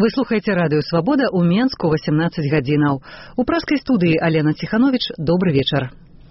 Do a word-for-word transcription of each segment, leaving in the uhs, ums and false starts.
Вы слухаеце радыё Свабода ў Менску восемнадцать гадзінаў. У праскай студыі Алена Ціханович. Добры вечар.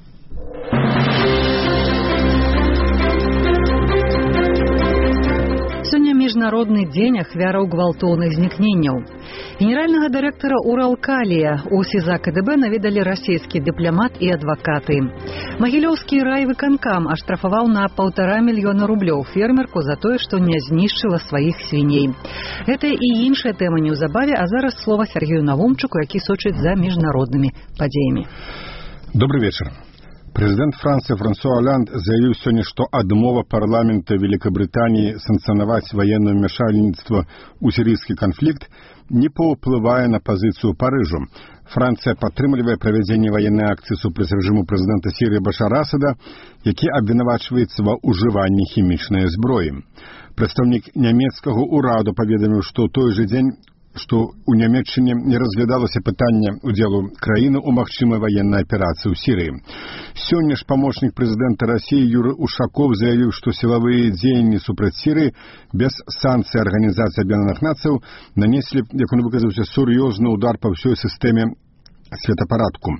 Сёння міжнародны дзень ахвяраў гвалтоўных знікненняў. Генеральнага дырэктара Уралкалія у СІЗА КДБ наведалі расійскі дыпламат і адвакаты. Магілёўскі райвыканкам аштрафаваў на паўтара мільёна рублёў фермерку за тое, што не знішчыла сваіх свіней. Гэта і іншая тэма неўзабаве, а зараз слова Сергею Навумчуку, які сочыць за міжнароднымі падзеямі. Добрый вечер. Президент Франции Франсуа Олланд заявил сегодня, что отмова парламента Великобритании санкционовать военное вмешательство у сирийский конфликт не паўплывае на позицию Парижа. Франция падтрымлівае правядзенне военной акции супраць режиму президента Сирии Башара Асада, які абвінавачваецца ва ўжыванні хімічнай зброі. Прадстаўнік нямецкага ўраду паведаміў, што той же дзень што ў Нямецчыне не разглядалася пытанне удзелу краіны ў магчымай военнай аперацыі ў Сірыі. Сёння ж памочнік прэзідэнта Расіі Юрый Ушаков заявіў, што сілавыя дзеянні супраць Сірыі без санкцый Арганізацыі Аб'яднаных Нацыяў нанеслі, як он выказаўся, сур'ёзны удар па ўсёй сістэме светапарадку.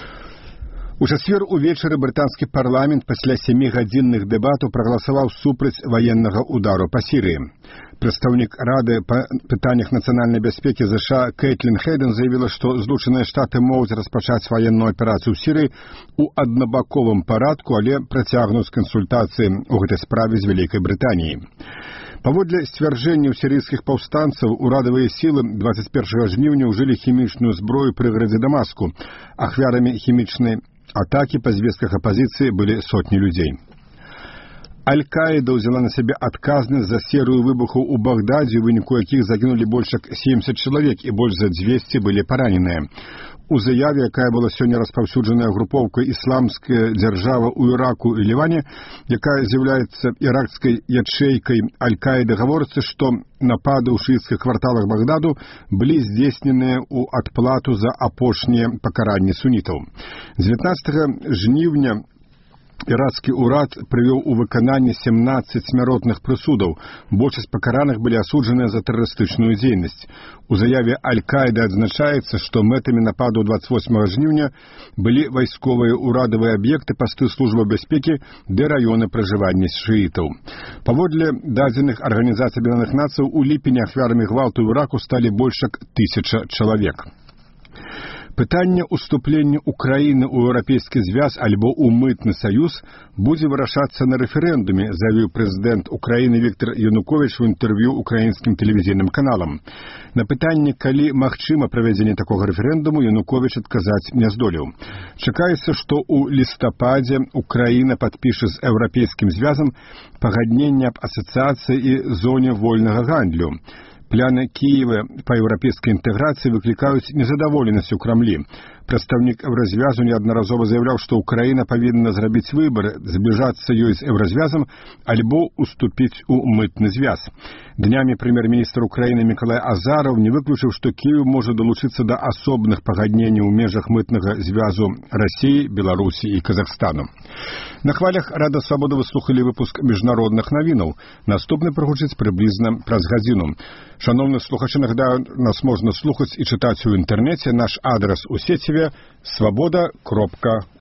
У чацвер увечары брытанскі парламент пасля сямігадзінных дэбатаў прагаласаваў супраць ваеннага удару па Сірыі. Прадстаўнік Рады па пытаннях нацыянальнай бяспекі ЗША Кейтлін Хейден заявіла, што Злучаныя Штаты могуць распачаць ваенную аперацыю ў Сірыі ў аднабаковым парадку, але працягнуць кансультацыі ў гэтай справе з Вялікай Брытаніяй. Паводле сцвярджэнняў сірыйскіх паўстанцаў, урадавыя сілы двадцать первого жніўня ўжылі хімічную зброю пры гарадзе Дамаску. Ахвярамі хімічнай атакі па звестках апазіцыі былі сотні людзей. Аль-Каіда ўзяла на сябе адказнасць за серыю выбухаў у Багдадзе, у выніку якіх загінулі больш як семьдесят чалавек і больш за двести былі параненыя. У заяве, якая была сёння распаўсюджаная групоўкай «Ісламская дзяржава» ў Іраку і Ліване, якая з'яўляецца іракскай ячэйкай Аль-Каіды, гаворыцца, што напады ў шыіцкіх кварталах Багдаду былі здзейсненыя ў адплату за апошнія пакаранні сунітаў. дзевятнаццатага жніўня ірацкі ўрад прывёў у выкананне семнадцать смяротных прысудаў. Большасць пакараных былі асуджаныя за тэрарыстычную дзейнасць. У заяве Аль-Каіды адзначаецца, што мэтамі нападу двадцать восьмага жніўня былі вайсковыя ўрадавыя аб'екты, пасты службы бяспекі ды раёны пражывання шыітаў. Паводле дадзеных Арганізацыі Аб'яднаных Нацыяў, у ліпені ахвярамі гвалту ў Іраку сталі больш як тысяча чалавек. Пытанне ўступлення Украіны ў Еўрапейскі звяз альбо ў мытны саюз будзе вырашацца на рэферэндуме, заявіў прэзідэнт Украіны Віктор Януковіч у інтэрв'ю украінскім тэлевізійным каналам. На пытанне, калі магчыма правядзенне такога рэферэндуму, Януковіч адказаць не здолеў. Чакаецца, што ў лістападзе Украіна падпіша з Еўрапейскім звязам пагадненне аб асацыяцыі і зоне вольнага гандлю. Пляны Киева па еўрапейскай інтэграцыі выклікаюць незадаволенасць у Крамлі. Прадстаўнік Еўразвязу неаднаразова заяўляў, што Украіна павінна зрабіць выбар, збліжацца ёй з Еўразвязам альбо уступіць у мытны звяз. Днямі прэм'ер-міністр Украіны Мікалай Азараў не выключыў, што Кіеў можа далучыцца да асобных пагадненняў у межах мытнага звязу Расіі, Беларусі і Казахстану. На хвалях Рада Свабода вы слухалі выпуск міжнародных навінаў. Наступны прагучыць прыблізна праз гадзіну. Шановні слухачі, нагадаю, нас можна слухаць і чытаць у інтэрнэце. Наш адрес у сеціве свабода кропка